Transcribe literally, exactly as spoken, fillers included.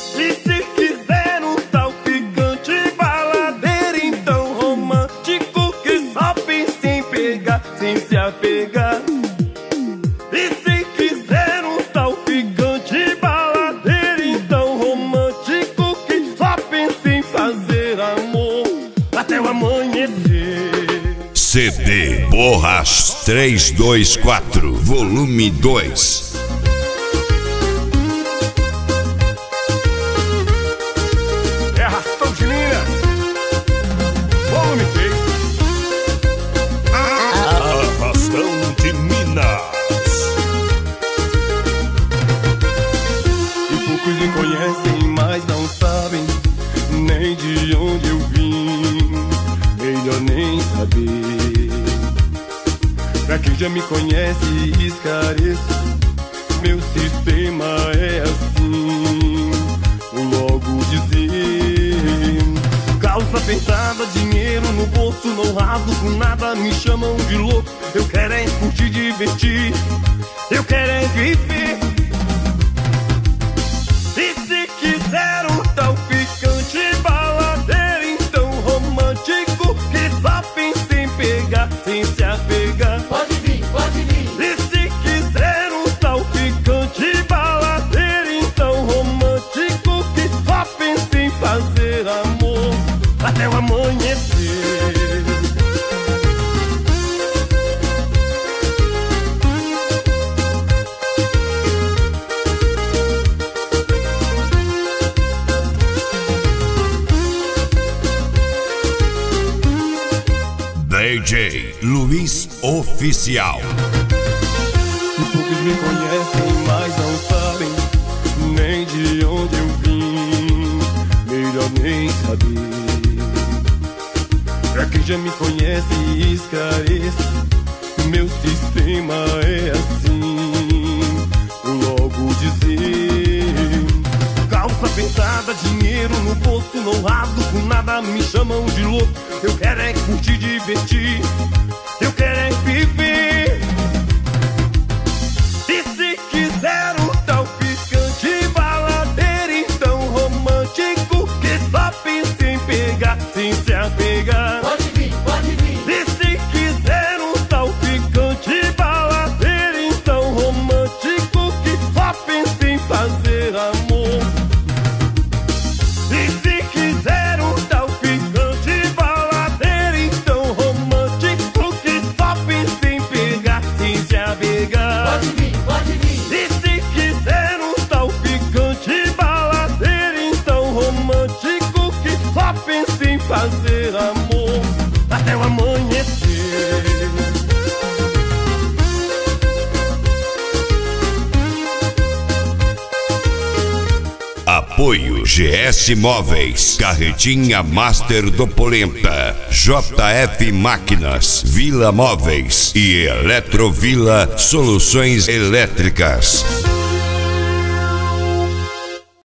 E se quiser um tal ficante baladeiro, então romântico, que só pensa em pegar, sem se apegar. E se quiser um tal ficante baladeiro, então romântico, que só pensa em fazer amor até o amanhecer. C D Borras trezentos e vinte e quatro, volume dois. É Arrastão de Minas, volume três. Arrastão de Minas. E poucos me conhecem, mas não sabem nem de onde eu vim. Melhor nem saber. Pra quem já me conhece, esclareço, meu sistema é assim, vou logo dizer. Calça apertada, dinheiro no bolso, não rasgo com nada, me chamam de louco. Eu quero é curtir, divertir, eu quero é viver. E se quiser um tal ficante baladeiro, então romântico, que só pensa em pegar, sem se apegar. Pode vir, pode vir. E se quiser um tal ficante baladeiro, então romântico, que só pensa em fazer amor até o amanhecer. D J Luiz Oficial. E poucos me conhecem, mas não sabem nem de onde eu vim. Melhor nem saber. Pra quem já me conhece, esclareço, meu sistema é assim, vou logo dizer. Calça apertada, dinheiro no bolso, não rasgo com nada, me chamam de louco. Eu quero é curtir, divertir, eu quero é viver. E se quiser um tal ficante baladeiro, então romântico, que só pensa em pegar, sem se apegar. Pode vir, pode vir. E se quiser um tal ficante baladeiro, então romântico, que só pensa em fazer amor. E se quiser um tal ficante baladeiro, então romântico, que só pensa em pegar, sem se apegar. Pode vir, pode vir. E se quiser um tal ficante baladeiro, então romântico, que só pensa em fazer amor até o amanhecer. Apoio G S Móveis, Carretinha Master do Polenta, J F Máquinas, Vila Móveis e Eletrovila Soluções Elétricas.